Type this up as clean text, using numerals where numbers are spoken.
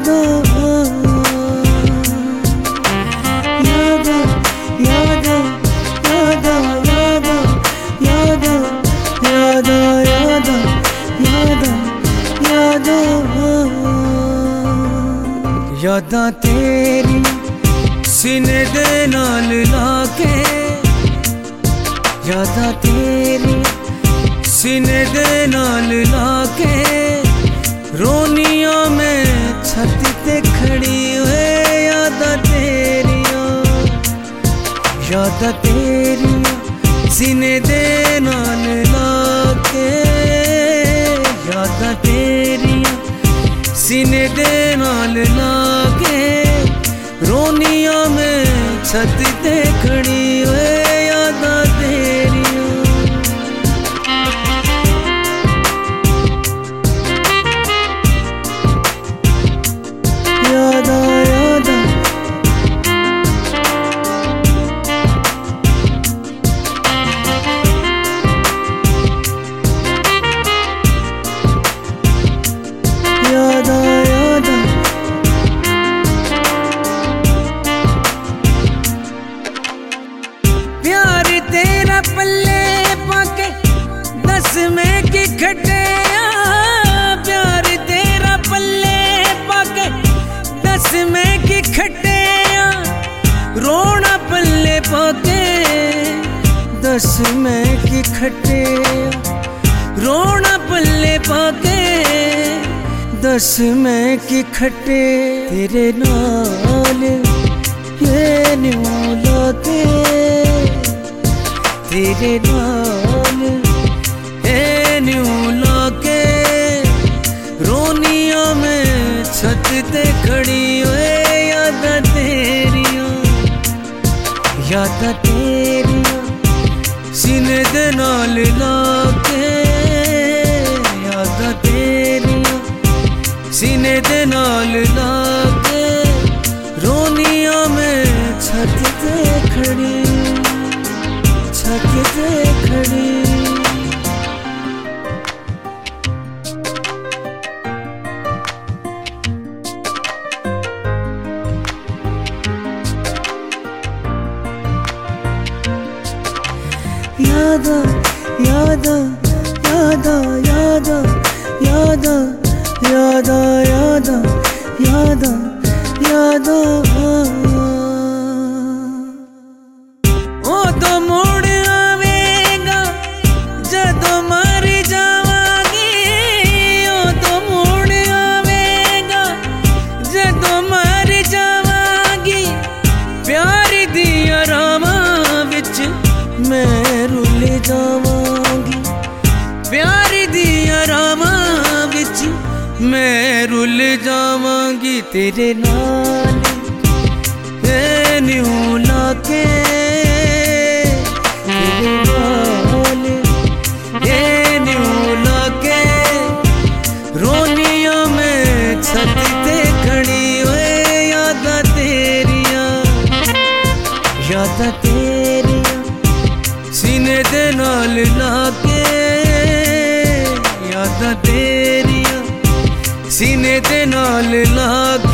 यादों यादों यादों यादों यादों यादों यादों यादों यादों यादों यादां तेरी सीने दे नाल लाके यादां तेरी सीने दे नाल लाके रोनियां में छत ते खड़ी हुए यादां तेरियां सीने दे नाल लाके यादां तेरियां सीने दे नाल लाके रोनियां में छत ते खड़ी हुए यादां तेरियां यादां यादां यादां यादां प्यार तेरा पल्ले पाके दस में की खटिया प्यार तेरा पल्ले पाके दस में की खटिया रोना पल्ले पाके दस में की खटिया रोना पल्ले पाके दस में की खटे तेरे नाल ये न्यू लाके तेरे नाल ये न्यू लाके रोनियां में छत ते खड़ी हुए यादां तेरियां सीने दे नाल लाके यादां तेरियां सीने दे नाल लाके रोनियां में छत ते खड़ी यादों यादों यादों यादों यादों यादों यादों यादों यादों ओ तो मुड़ आवेगा जदों मर जावांगी ओ तो मुड़ आवेगा जदों मर जावांगी प्यार दियां रावां विच मैं रुल जावांगी प्यार दियां रावां विच मैं रुल जावांगी तेरे नाल न्यू लाके तेरे नाल न्यू लाके रोनियां में छत ते खड़ी हुए यादां तेरियां सीने दे नाल लाके यादां तेरियां सीने दे नाल लाके